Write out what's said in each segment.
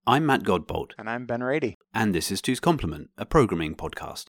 I'm Matt Godbolt. And I'm Ben Rady. And this is Two's Complement, a programming podcast.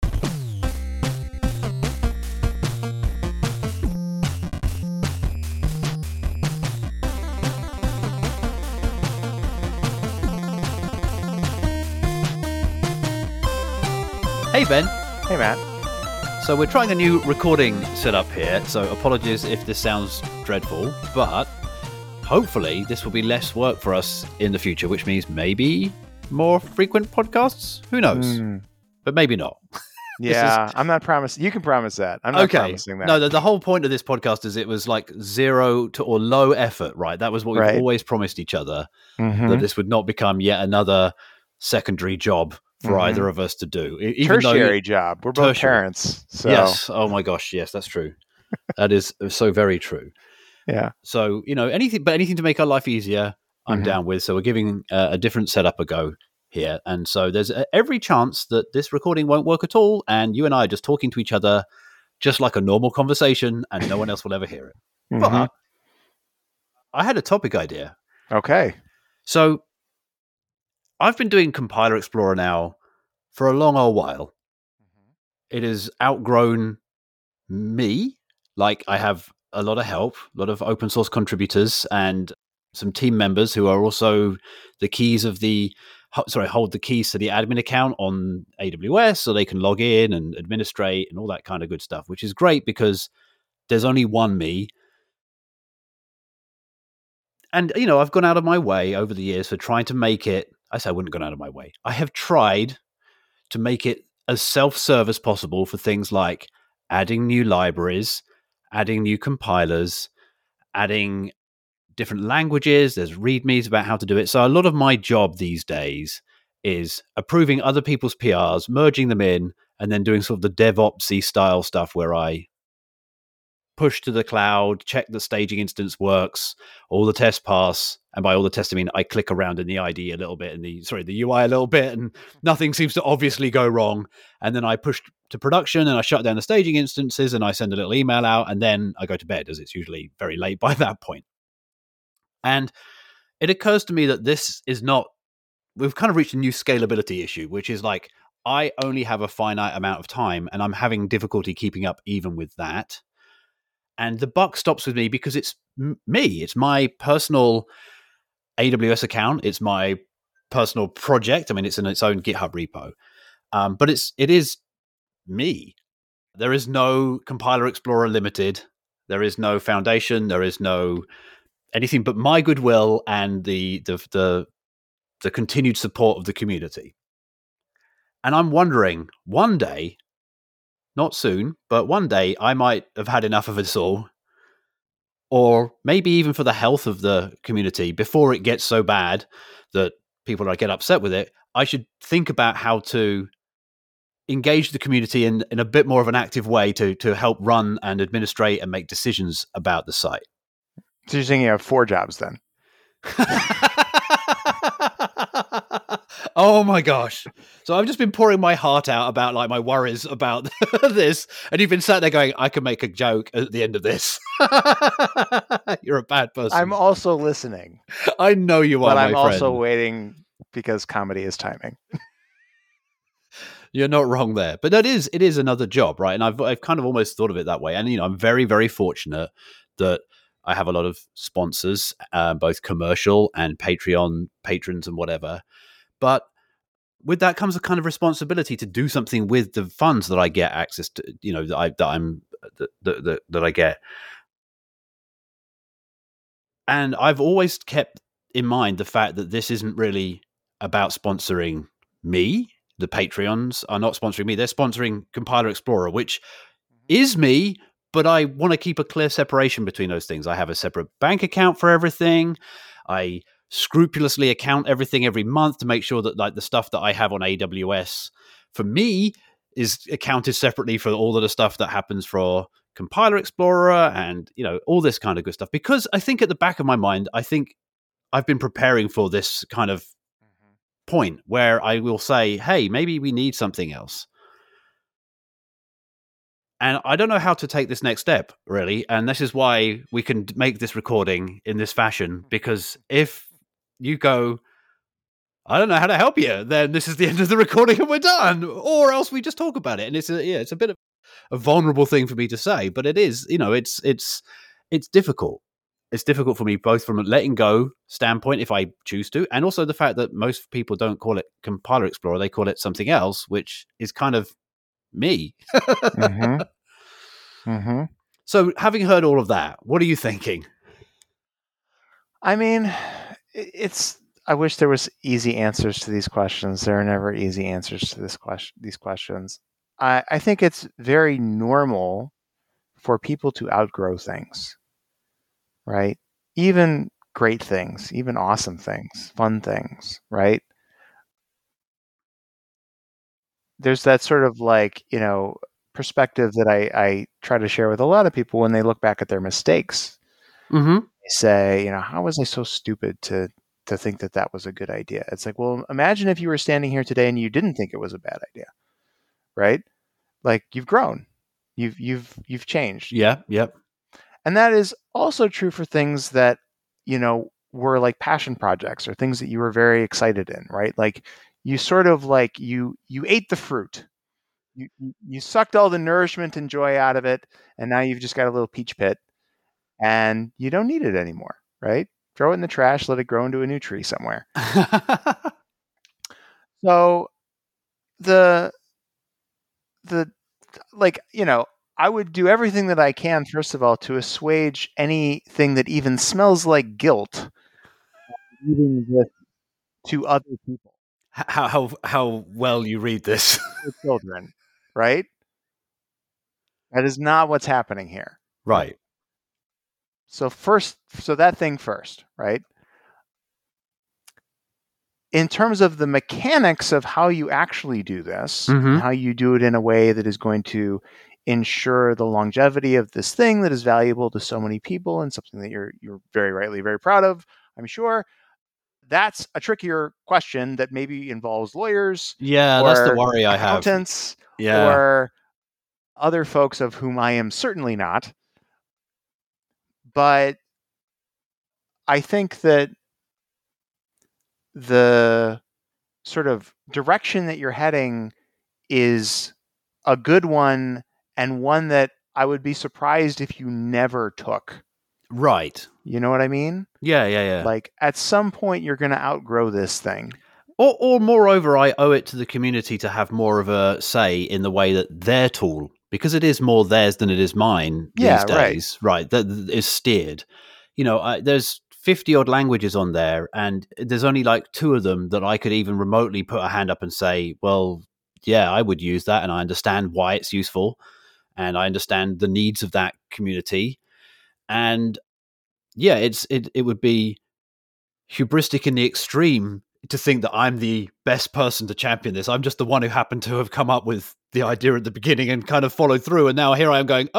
Hey Ben. Hey Matt. So we're trying a new recording setup here, so apologies if this sounds dreadful, but hopefully this will be less work for us in the future, which means maybe more frequent podcasts? Who knows? But maybe not. Yeah, I'm not promising. You can promise that. I'm not promising that. No, the whole point of this podcast is it was like zero to or low effort, right? That was what we've always promised each other, that this would not become yet another secondary job for either of us to do. Even tertiary job. We're both parents. So. Yes. Oh my gosh. Yes, that's true. That is so very true. Yeah. So, anything to make our life easier, I'm down with. So we're giving a different setup a go here. And so there's every chance that this recording won't work at all. And you and I are just talking to each other just like a normal conversation and no one else will ever hear it. But I had a topic idea. Okay. So I've been doing Compiler Explorer now for a long old while. It has outgrown me. Like, I have a lot of help, a lot of open source contributors and some team members who are also hold the keys to the admin account on AWS so they can log in and administrate and all that kind of good stuff, which is great because there's only one me. And, I've gone out of my way over the years for trying to make it. I say I wouldn't have gone out of my way. I have tried to make it as self-serve as possible for things like adding new libraries, adding new compilers, adding different languages. There's readmes about how to do it. So a lot of my job these days is approving other people's PRs, merging them in, and then doing sort of the DevOps-y style stuff where I push to the cloud, check the staging instance works, all the tests pass, and by all the tests I mean I click around in the IDE a little bit, in the UI a little bit, and nothing seems to obviously go wrong. And then I push to production and I shut down the staging instances and I send a little email out, and then I go to bed, as it's usually very late by that point. And it occurs to me that this is not, we've kind of reached a new scalability issue, which is like, I only have a finite amount of time and I'm having difficulty keeping up even with that. And the buck stops with me because it's me. It's my personal AWS account. It's my personal project. I mean, it's in its own GitHub repo. But it is me. There is no Compiler Explorer Limited. There is no foundation. There is no anything but my goodwill and the continued support of the community. And I'm wondering, one day, not soon, but one day I might have had enough of it all, or maybe even for the health of the community, before it gets so bad that people get upset with it, I should think about how to engage the community in a bit more of an active way to help run and administrate and make decisions about the site. So you're saying you have 4 jobs then? Oh my gosh. So I've just been pouring my heart out about like my worries about this, and you've been sat there going, I can make a joke at the end of this. You're a bad person. I'm also listening. I know you are, but I'm my friend. also waiting because comedy is timing. You're not wrong there. But it is another job, right? And I've kind of almost thought of it that way. And I'm very, very fortunate that I have a lot of sponsors, both commercial and Patreon patrons and whatever. But with that comes a kind of responsibility to do something with the funds that I get access to, that I get. And I've always kept in mind the fact that this isn't really about sponsoring me. The Patreons are not sponsoring me. They're sponsoring Compiler Explorer, which is me, but I want to keep a clear separation between those things. I have a separate bank account for everything. I scrupulously account everything every month to make sure that like the stuff that I have on AWS for me is accounted separately for all of the stuff that happens for Compiler Explorer and, all this kind of good stuff. Because I think at the back of my mind, I think I've been preparing for this kind of point where I will say, hey, maybe we need something else. And I don't know how to take this next step, really. And this is why we can make this recording in this fashion. Because if you go, I don't know how to help you, then this is the end of the recording and we're done. Or else we just talk about it. And it's a bit of a vulnerable thing for me to say, but it is, it's difficult. It's difficult for me both from a letting go standpoint, if I choose to, and also the fact that most people don't call it Compiler Explorer. They call it something else, which is kind of me. Mm-hmm. Mm-hmm. So having heard all of that, what are you thinking? I mean, I wish there was easy answers to these questions. There are never easy answers to these questions. I think it's very normal for people to outgrow things, right? Even great things, even awesome things, fun things, right? There's that sort of perspective that I try to share with a lot of people when they look back at their mistakes. Mm-hmm. They say, how was I so stupid to think that was a good idea? It's like, well, imagine if you were standing here today and you didn't think it was a bad idea, right? Like, you've grown, you've changed. Yeah. Yep. And that is also true for things that, were like passion projects or things that you were very excited in, right? Like, you sort of you ate the fruit. You sucked all the nourishment and joy out of it, and now you've just got a little peach pit, and you don't need it anymore, right? Throw it in the trash, let it grow into a new tree somewhere. So I would do everything that I can, first of all, to assuage anything that even smells like guilt reading this to other people. How well you read this. For children, right? That is not what's happening here. Right. So that thing first, right? In terms of the mechanics of how you actually do this, Mm-hmm. and how you do it in a way that is going to ensure the longevity of this thing that is valuable to so many people and something that you're very rightly very proud of, I'm sure. That's a trickier question that maybe involves lawyers. Yeah, that's the worry I have. Accountants, yeah, or other folks of whom I am certainly not. But I think that the sort of direction that you're heading is a good one, and one that I would be surprised if you never took. Right. You know what I mean? Yeah. Like, at some point, you're going to outgrow this thing. Or moreover, I owe it to the community to have more of a say in the way that their tool, because it is more theirs than it is mine these days, right? That is steered. There's 50 odd languages on there, and there's only like 2 of them that I could even remotely put a hand up and say, well, yeah, I would use that, and I understand why it's useful, and I understand the needs of that community. And yeah, it would be hubristic in the extreme to think that I'm the best person to champion this. I'm just the one who happened to have come up with the idea at the beginning and kind of followed through. And now here I am going,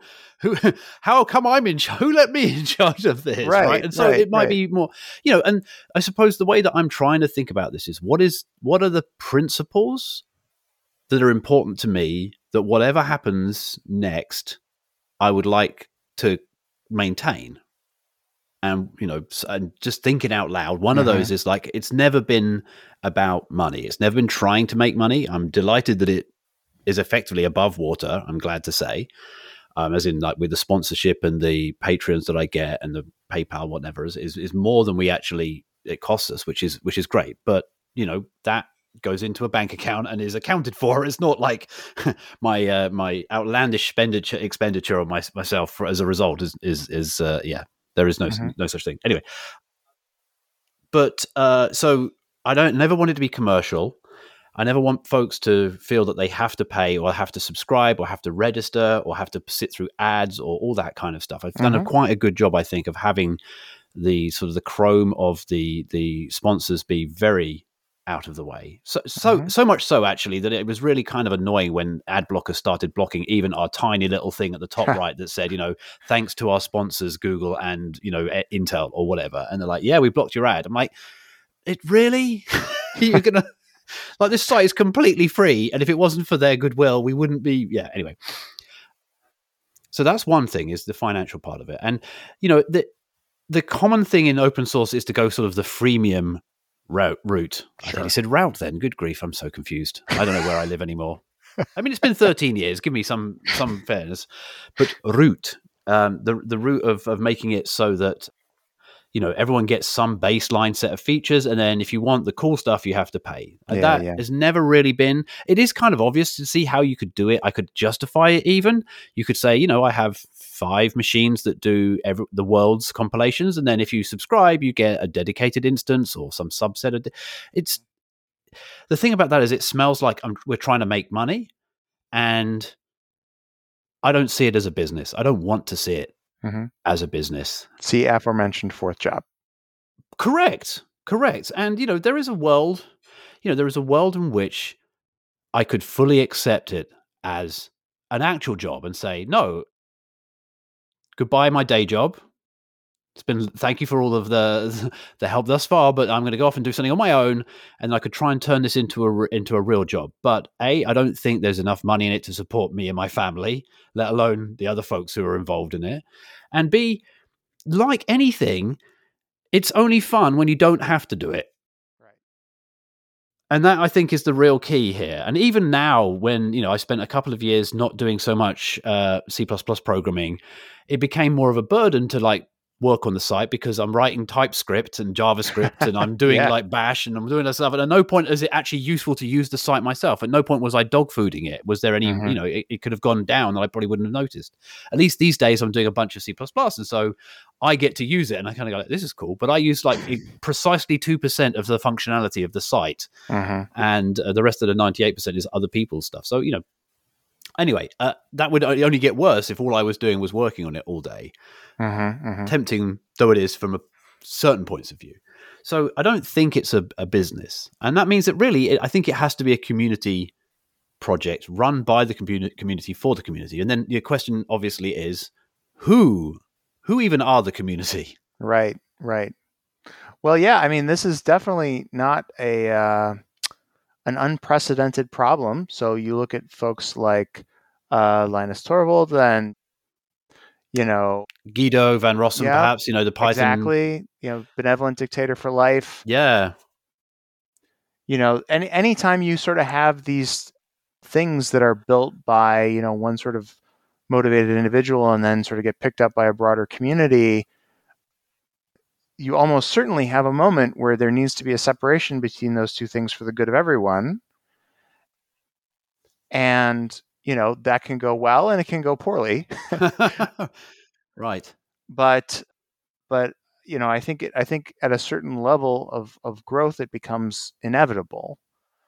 how come who let me in charge of this? Right. And so it might be more, and I suppose the way that I'm trying to think about this is what are the principles that are important to me, that whatever happens next, I would like to maintain. And, and just thinking out loud, one of those is like, it's never been about money. It's never been trying to make money. I'm delighted that it is effectively above water, I'm glad to say, as in like with the sponsorship and the Patreons that I get and the PayPal, whatever, is more than it costs us, which is great. But, that goes into a bank account and is accounted for. It's not like my outlandish expenditure on myself as a result is there is no such thing. Anyway, but so I never want it to be commercial. I never want folks to feel that they have to pay or have to subscribe or have to register or have to sit through ads or all that kind of stuff. I've done quite a good job, I think, of having the sort of the chrome of the sponsors be very out of the way. So much so, actually, that it was really kind of annoying when ad blockers started blocking even our tiny little thing at the top right that said, thanks to our sponsors, Google and, Intel or whatever. And they're like, yeah, we blocked your ad. I'm like, it really? You're going to... Like, this site is completely free, and if it wasn't for their goodwill, we wouldn't be... Yeah, anyway. So that's one thing, is the financial part of it. And, the common thing in open source is to go sort of the freemium Route. I Sure. think he said route then. Good grief, I'm so confused. I don't know where I live anymore. I mean, it's been 13 years. Give me some fairness. But route, the route of making it so that, everyone gets some baseline set of features, and then if you want the cool stuff, you have to pay. That has never really been. It is kind of obvious to see how you could do it. I could justify it even. You could say, I have 5 machines that do the world's compilations, and then if you subscribe, you get a dedicated instance or some subset of it's. The thing about that is it smells like we're trying to make money, and I don't see it as a business. I don't want to see it as a business. See aforementioned fourth job. Correct. And, there is a world, in which I could fully accept it as an actual job and say, no, goodbye, my day job. Thank you for all of the help thus far, but I'm going to go off and do something on my own, and I could try and turn this into a real job. But A, I don't think there's enough money in it to support me and my family, let alone the other folks who are involved in it. And B, like anything, it's only fun when you don't have to do it. Right. And that, I think, is the real key here. And even now, when, I spent a couple of years not doing so much C++ programming, it became more of a burden to work on the site because I'm writing TypeScript and JavaScript and I'm doing Bash and I'm doing that stuff. And at no point is it actually useful to use the site myself. At no point was I dog fooding it. Was there any, it could have gone down and I probably wouldn't have noticed. At least these days I'm doing a bunch of C++. And so I get to use it and I kind of go, this is cool. But I use precisely 2% of the functionality of the site. And the rest of the 98% is other people's stuff. So, anyway, that would only get worse if all I was doing was working on it all day. Tempting though it is from a certain points of view. So I don't think it's a business. And that means that really, I think it has to be a community project run by the community for the community. And then your question obviously is, who even are the community? Right. Well, yeah, I mean, this is definitely not an unprecedented problem. So you look at folks like Linus Torvald and, Guido van Rossum, perhaps, the Python. Exactly. Benevolent Dictator for Life. Yeah. Anytime you sort of have these things that are built by, one sort of motivated individual and then sort of get picked up by a broader community, you almost certainly have a moment where there needs to be a separation between those two things for the good of everyone. And, that can go well and it can go poorly. Right. But I think at a certain level of growth, it becomes inevitable.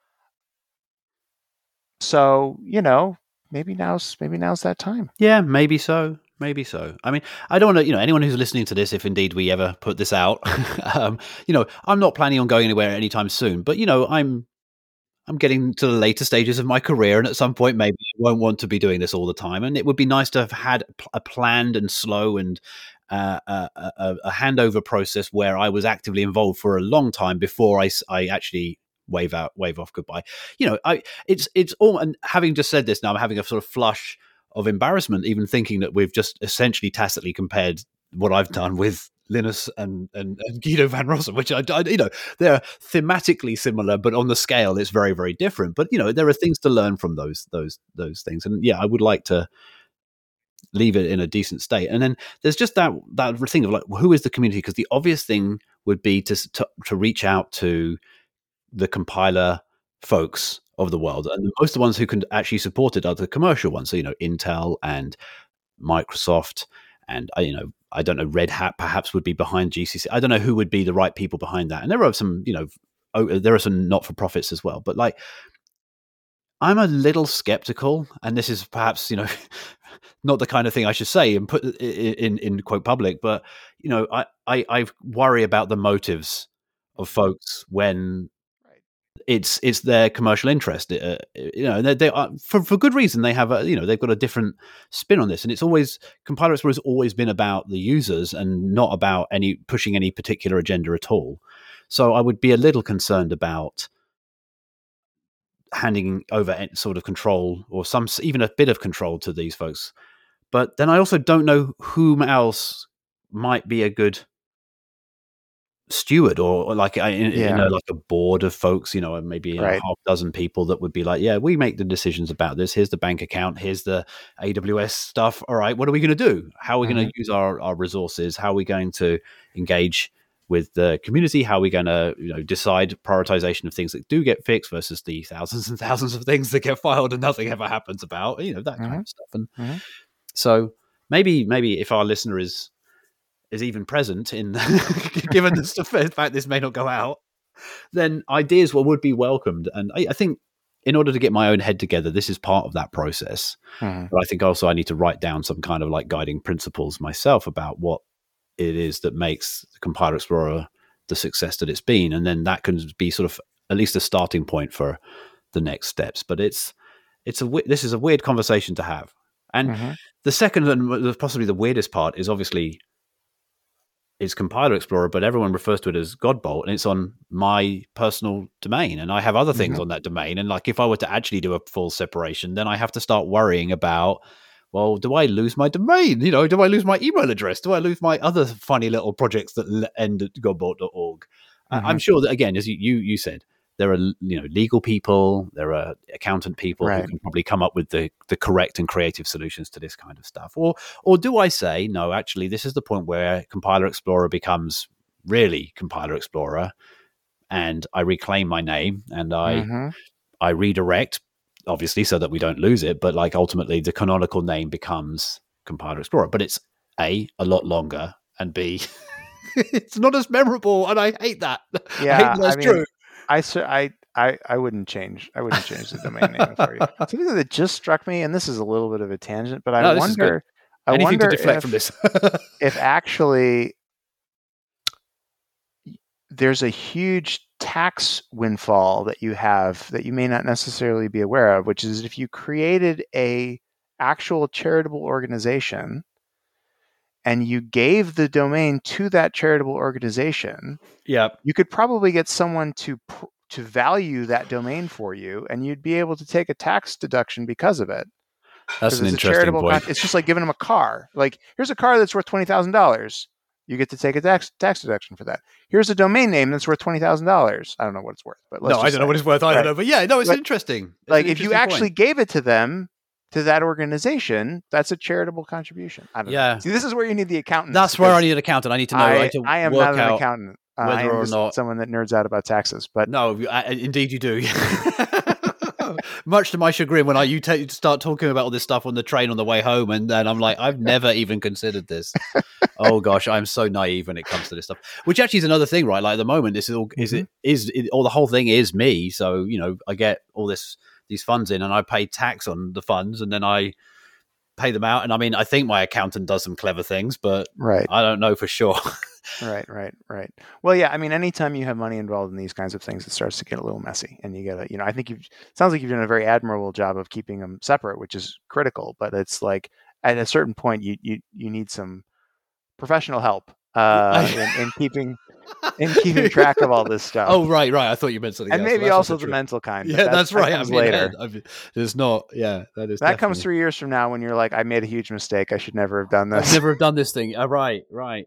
So, maybe now's that time. Yeah, maybe so. I mean, I don't want to, anyone who's listening to this, if indeed we ever put this out, I'm not planning on going anywhere anytime soon, but I'm getting to the later stages of my career, and at some point, maybe I won't want to be doing this all the time. And it would be nice to have had a planned and slow and a handover process where I was actively involved for a long time before I actually wave off goodbye. It's all. And having just said this, now I'm having a sort of flush of embarrassment, even thinking that we've just essentially tacitly compared what I've done with Linus and Guido van Rossum, which they're thematically similar, but on the scale it's very, very different. But there are things to learn from those things, and yeah, I would like to leave it in a decent state. And then there's just that thing of who is the community? Because the obvious thing would be to reach out to the compiler folks of the world, and most of the ones who can actually support it are the commercial ones. So Intel and Microsoft. And I don't know, Red Hat perhaps would be behind GCC. I don't know who would be the right people behind that. And there are some, there are some not-for-profits as well. But I'm a little skeptical, and this is perhaps, not the kind of thing I should say and put in quote public, but I worry about the motives of folks when it's their commercial interest, and they are, for good reason. They have they've got a different spin on this, and it's always Compiler Explorer has always been about the users and not about pushing any particular agenda at all. So I would be a little concerned about handing over any sort of control or even a bit of control to these folks. But then I also don't know whom else might be a good steward or like Yeah. like a board of folks, and maybe Right. half dozen people that would be like, yeah, we make the decisions about this. Here's the bank account. Here's the AWS stuff. All right, what are we going to do? How are we going to use our resources? How are we going to engage with the community? How are we going to decide prioritization of things that do get fixed versus the thousands and thousands of things that get filed and nothing ever happens about, that kind of stuff. And so maybe if our listener is even present in given the fact this may not go out, then ideas would be welcomed. And I think in order to get my own head together, this is part of that process. But I think also I need to write down some kind of like guiding principles myself about what it is that makes Compiler Explorer the success that it's been. And then that can be sort of at least a starting point for the next steps. But this is a weird conversation to have. And the second and possibly the weirdest part is obviously it's Compiler Explorer, but everyone refers to it as Godbolt, and it's on my personal domain, and I have other things on that domain. And like, if I were to actually do a full separation, then I have to start worrying about, well, do I lose my domain? Do I lose my email address? Do I lose my other funny little projects that end at godbolt.org? I'm sure that, again, as you said, there are legal people, there are accountant people who can probably come up with the correct and creative solutions to this kind of stuff. Or do I say, no, actually, this is the point where Compiler Explorer becomes really Compiler Explorer, and I reclaim my name and I redirect, obviously, so that we don't lose it. But like, ultimately, the canonical name becomes Compiler Explorer, but it's a lot longer, and B, it's not as memorable, and I hate that. Yeah, I hate true. I wouldn't change. I wouldn't change the domain name for you. Something that just struck me, and this is a little bit of a tangent, but I wonder. Anything to deflect from this. If actually there's a huge tax windfall that you have that you may not necessarily be aware of, which is if you created a actual charitable organization and you gave the domain to that charitable organization, you could probably get someone to value that domain for you, and you'd be able to take a tax deduction because of it. That's an interesting point. It's just like giving them a car. Like, here's a car that's worth $20,000. You get to take a tax deduction for that. Here's a domain name that's worth $20,000. I don't know what it's worth, but I don't know what it's worth. I don't know, but yeah, no, it's interesting. Like, if you actually gave it to them, to that organization, that's a charitable contribution. I don't know. See, this is where you need the accountant. That's where I need an accountant. I need to know. I am not an accountant. I am just not someone that nerds out about taxes. But no, indeed you do. Much to my chagrin, when you start talking about all this stuff on the train on the way home, and then I'm like, I've never even considered this. Oh gosh, I'm so naive when it comes to this stuff. Which actually is another thing, right? Like, at the moment, this is all the whole thing is me. So I get all these funds in, and I pay tax on the funds, and then I pay them out. And I mean, I think my accountant does some clever things, but I don't know for sure. Right. Well, yeah, I mean, anytime you have money involved in these kinds of things, it starts to get a little messy, and you gotta, I think sounds like you've done a very admirable job of keeping them separate, which is critical. But it's like, at a certain point, you need some professional help in keeping track of all this stuff. Oh, right. I thought you meant something and else. And maybe also the mental kind. Yeah, that's right. That later. There's not. Yeah, that is. That comes 3 years from now when you're like, I made a huge mistake. I should never have done this. I've never have done this thing. Right.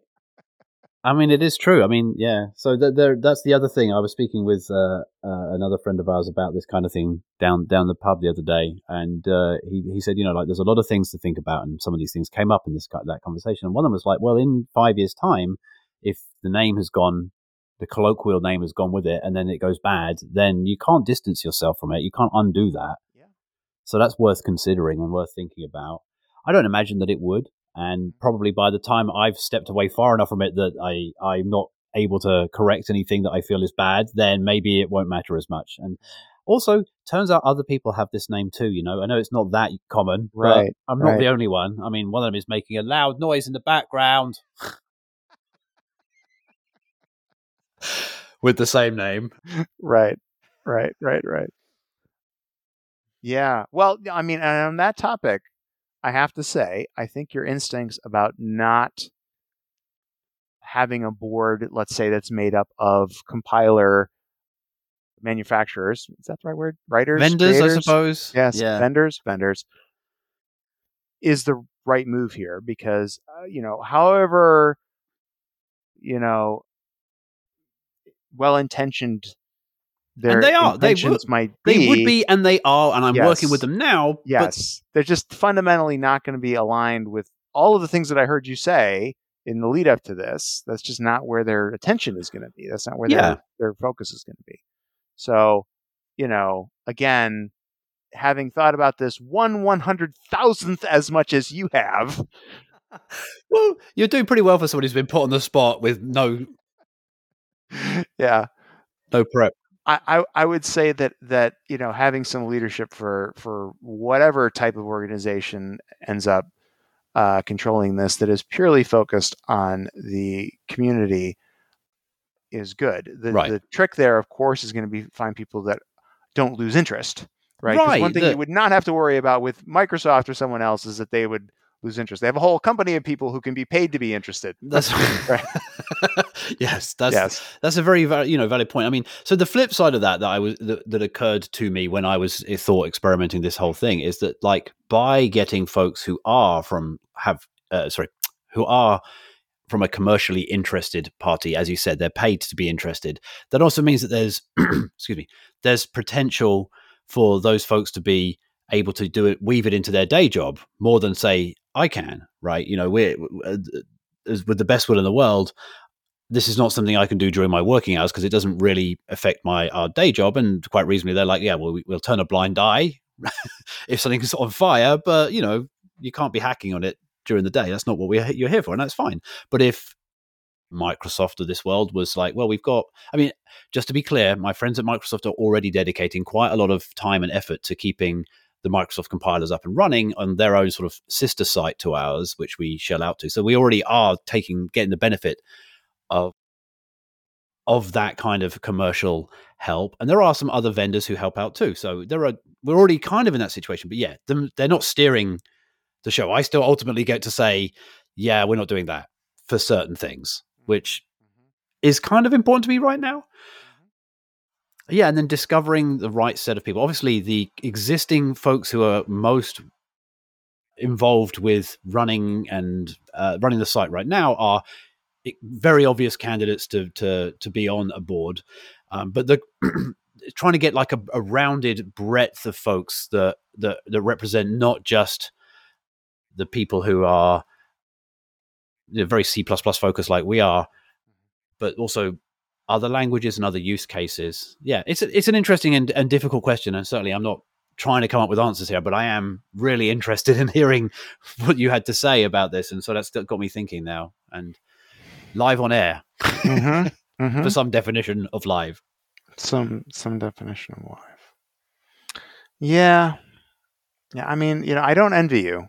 I mean, it is true. I mean, yeah. So that's the other thing. I was speaking with another friend of ours about this kind of thing down the pub the other day, and he said, like, there's a lot of things to think about, and some of these things came up in that conversation. And one of them was like, well, in 5 years' time, if the name has gone, the colloquial name has gone with it, and then it goes bad, then you can't distance yourself from it. You can't undo that. Yeah. So that's worth considering and worth thinking about. I don't imagine that it would. And probably by the time I've stepped away far enough from it that I'm not able to correct anything that I feel is bad, then maybe it won't matter as much. And also, turns out other people have this name too, I know it's not that common, but I'm not the only one. I mean, one of them is making a loud noise in the background with the same name. Right. Yeah. Well, I mean, and on that topic, I have to say, I think your instincts about not having a board, let's say, that's made up of compiler manufacturers, is that the right word? Writers? Vendors, creators? I suppose. Yes, yeah. Vendors, is the right move here, because, however, well-intentioned their And they are. intentions might They be. would be, and they are, and I'm Yes. working with them now. Yes. They're just fundamentally not going to be aligned with all of the things that I heard you say in the lead up to this. That's just not where their attention is going to be. That's not where their focus is going to be. So, again, having thought about this 1/100,000th as much as you have. Well, you're doing pretty well for somebody who's been put on the spot with no prep. I would say that having some leadership for whatever type of organization ends up controlling this, that is purely focused on the community, is good. The trick there, of course, is going to be find people that don't lose interest, right? Because one thing you would not have to worry about with Microsoft or someone else is that they would lose interest. They have a whole company of people who can be paid to be interested. That's right. Yes, that's a very valid point. I mean, so the flip side of that occurred to me when I was experimenting this whole thing is that, like, by getting folks who are from a commercially interested party, as you said, they're paid to be interested. That also means that there's there's potential for those folks to be able to weave it into their day job more than, say, I can, right? We're with the best will in the world. This is not something I can do during my working hours because it doesn't really affect our day job. And quite reasonably, they're like, yeah, well, we'll turn a blind eye if something's on fire, but you can't be hacking on it during the day. That's not what you're here for, and that's fine. But if Microsoft of this world was like, well, just to be clear, my friends at Microsoft are already dedicating quite a lot of time and effort to keeping the Microsoft compilers up and running on their own sort of sister site to ours, which we shell out to. So we already are getting the benefit of that kind of commercial help. And there are some other vendors who help out too. So we're already kind of in that situation. But yeah, they're not steering the show. I still ultimately get to say, yeah, we're not doing that for certain things, which is kind of important to me right now. Yeah, and then discovering the right set of people. Obviously, the existing folks who are most involved with running the site right now are very obvious candidates to be on a board. But trying to get like a rounded breadth of folks that represent not just the people who are very C++ focused like we are, but also other languages and other use cases. Yeah, it's an interesting and difficult question, and certainly I'm not trying to come up with answers here, but I am really interested in hearing what you had to say about this, and so that's got me thinking now. And live on air for some definition of live. Some definition of live. Yeah. I mean, I don't envy you.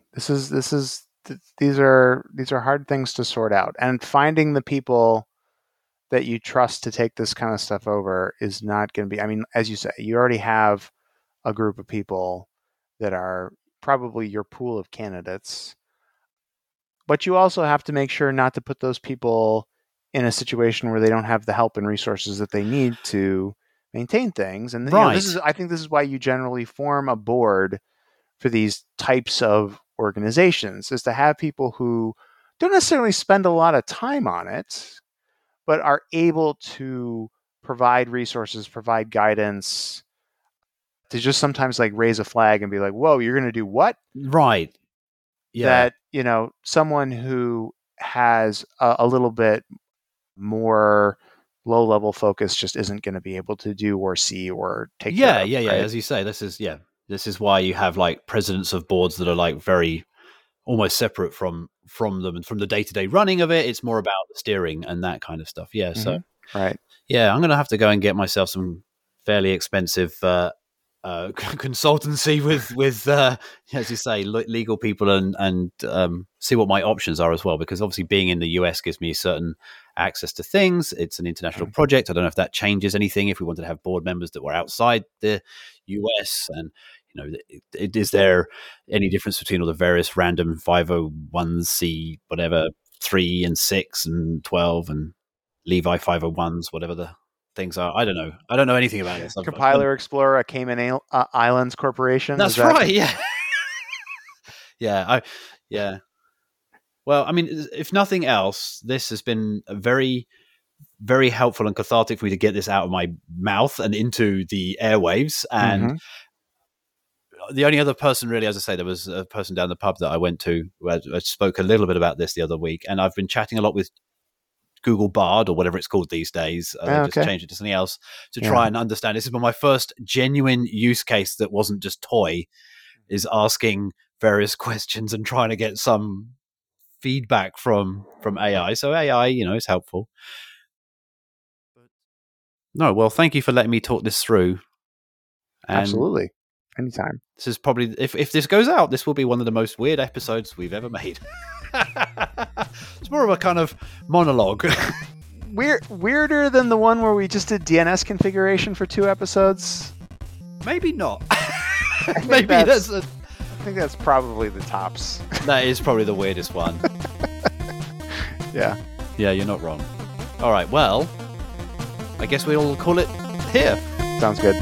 These are hard things to sort out, and finding the people that you trust to take this kind of stuff over is not going to be. I mean, as you say, you already have a group of people that are probably your pool of candidates, but you also have to make sure not to put those people in a situation where they don't have the help and resources that they need to maintain things. And right. I think this is why you generally form a board for these types of organizations, is to have people who don't necessarily spend a lot of time on it, but are able to provide resources, provide guidance, to just sometimes like raise a flag and be like, whoa, you're going to do what? Right. Yeah. That, someone who has a little bit more low-level focus just isn't going to be able to do or see or take care of. Yeah. Right? As you say, this is why you have like presidents of boards that are like very almost separate from them and from the day-to-day running of it. It's more about the steering and that kind of stuff. Yeah. So right. Yeah, I'm going to have to go and get myself some fairly expensive consultancy with as you say, legal people and see what my options are as well, because obviously being in the US gives me certain access to things. It's an international project. I don't know if that changes anything if we wanted to have board members that were outside the US, and is there any difference between all the various random 501c whatever 3 and 6 and 12 and Levi 501s, whatever the things are. I don't know. I don't know anything about it. Compiler Explorer, a Cayman Islands Corporation. That's right. Yeah. Yeah. Well, I mean, if nothing else, this has been a very, very helpful and cathartic for me to get this out of my mouth and into the airwaves. And the only other person really, as I say, there was a person down the pub that I went to where I spoke a little bit about this the other week, and I've been chatting a lot with Google Bard or whatever it's called these days. They just changed it to something else to try and understand. This is my first genuine use case that wasn't just toy, is asking various questions and trying to get some feedback from AI. So AI, is helpful. No, well, thank you for letting me talk this through. And absolutely. Anytime. This is probably, if this goes out, this will be one of the most weird episodes we've ever made. It's more of a kind of monologue. Weirder than the one where we just did DNS configuration for 2 episodes? Maybe not. I think that's probably the tops. That is probably the weirdest one. Yeah. Yeah, you're not wrong. All right, well, I guess we'll call it here. Sounds good.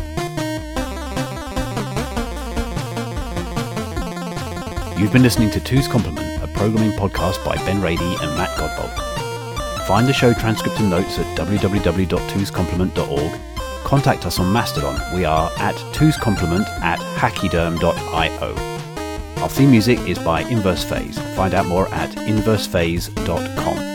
You've been listening to Two's Complement, a programming podcast by Ben Rady and Matt Godbolt. Find the show transcript and notes at www.twoscomplement.org. Contact us on Mastodon. We are at twoscomplement@hachyderm.io. Our theme music is by Inverse Phase. Find out more at inversephase.com.